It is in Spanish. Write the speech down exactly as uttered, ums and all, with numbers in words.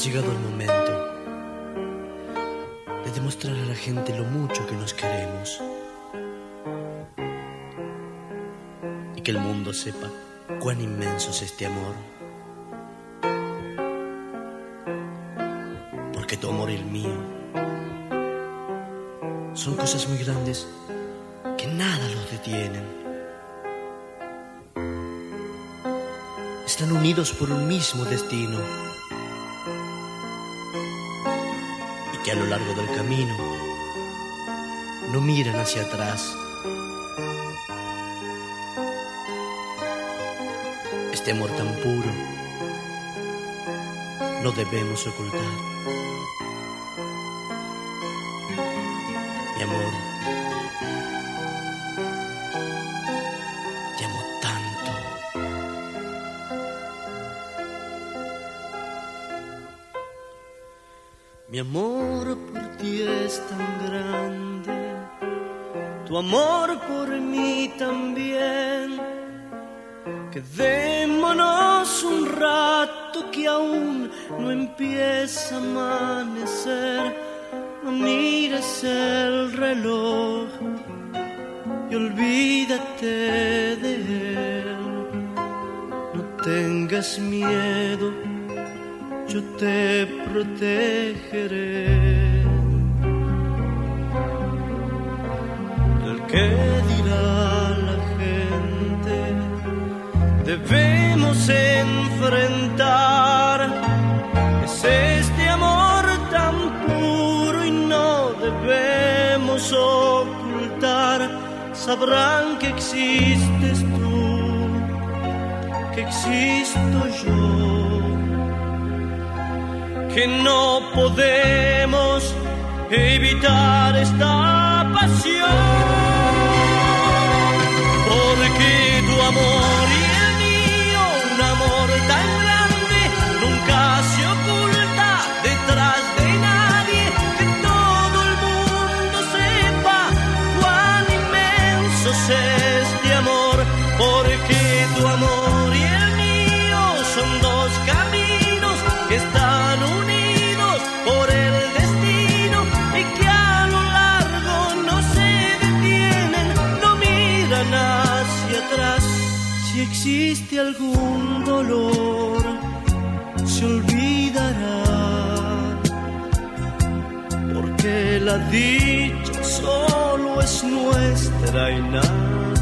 llegado el momento de demostrar a la gente lo mucho que nos queremos y que el mundo sepa cuán inmenso es este amor, porque tu amor y el mío son cosas muy grandes que nada los detienen. Están unidos por un mismo destino y que a lo largo del camino no miran hacia atrás. Este amor tan puro no debemos ocultar. Mi amor, te amo tanto. Mi amor por ti es tan grande, tu amor por mí también. Quedémonos un rato que aún no empieza a amanecer. No mires el reloj y olvídate de él. No tengas miedo, yo te protegeré. El que dirá la gente debemos enfrentar es este amor tan puro y no debemos ocultar. Sabrán que existes tú, que existo yo, que no podemos evitar esta pasión, porque tu amor y el mío, un amor tan grande, nunca se oculta detrás de nadie. Que todo el mundo sepa cuán inmenso es este amor, porque tu amor y el mío son dos caminos que están unidos por el destino y que a lo largo no se detienen, no miran hacia atrás. Si existe algún dolor, se olvidará, porque la dicha solo es nuestra y nada